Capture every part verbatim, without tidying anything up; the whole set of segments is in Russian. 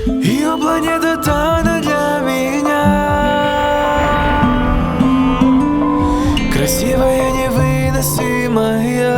Ее планета тайна для меня. Красивая, невыносимая.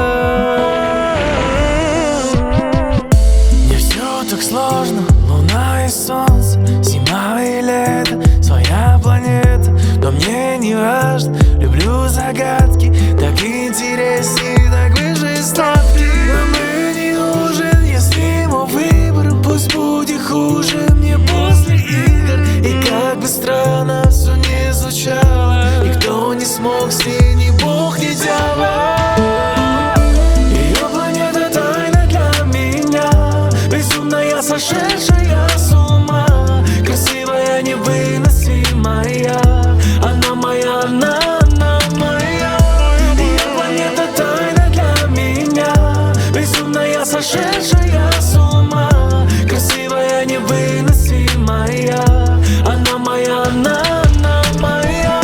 Не все так сложно. Луна и солнце, зима и лето, своя планета, но мне не важно. Люблю загадки, так интереснее, так ближе ставки. Но мне не нужен, если мой выбор, пусть будет хуже мне после игр. И как бы странно все не звучало, никто не смог с ней, ни бог, ни дьявол. Ее планета тайна для меня, безумная, сошедшая с ума. Красивая, невыносимая, она моя, она, она моя. Ее планета тайна для меня, безумная, сошедшая с ума. Красивая, невыносимая, она моя, она, она моя.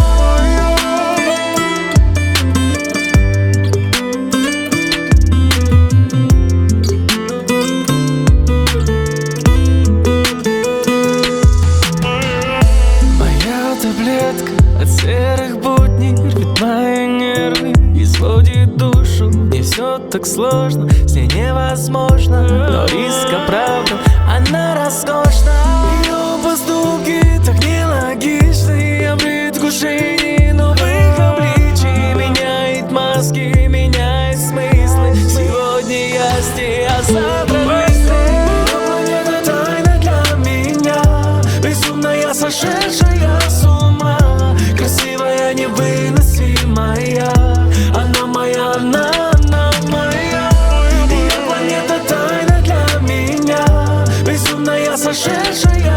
Моя таблетка от серых будней рвет мои нервы, изводит душу. Не все так сложно, с ней невозможно, но риск оправдан, она роскошна. Ее поступки так нелогичны, я в предвкушении новых обличий. Меняет маски, меняет смыслы. Сегодня я здесь, а завтра мысли. Ее планета тайна для меня, безумная, сошедшая с ума. Красивая, невыносимая, она моя, она, она моя. Ее планета тайна для меня, безумная, сошедшая